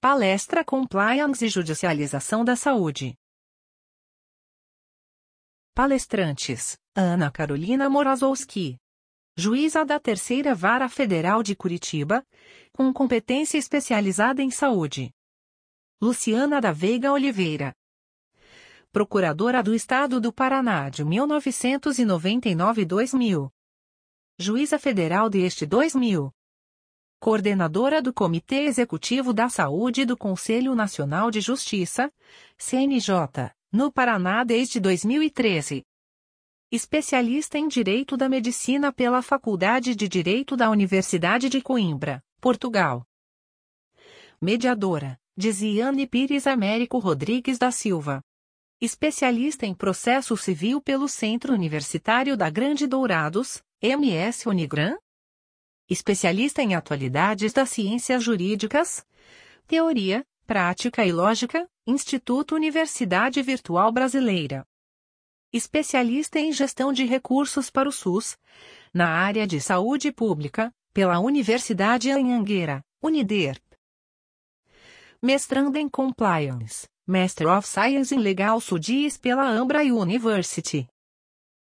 Palestra Compliance e Judicialização da Saúde. Palestrantes: Ana Carolina Morozowski, juíza da Terceira Vara Federal de Curitiba, com competência especializada em saúde. Luciana da Veiga Oliveira, procuradora do Estado do Paraná de 1999 e 2000. Juíza Federal desde 2000. Coordenadora do Comitê Executivo da Saúde do Conselho Nacional de Justiça, CNJ, no Paraná desde 2013. Especialista em Direito da Medicina pela Faculdade de Direito da Universidade de Coimbra, Portugal. Mediadora: Diziane Pires Américo Rodrigues da Silva. Especialista em Processo Civil pelo Centro Universitário da Grande Dourados, MS Unigran. Especialista em Atualidades das Ciências Jurídicas, Teoria, Prática e Lógica, Instituto Universidade Virtual Brasileira. Especialista em Gestão de Recursos para o SUS, na área de Saúde Pública, pela Universidade Anhanguera, Uniderp. Mestranda em Compliance, Master of Science in Legal Studies pela Ambra University.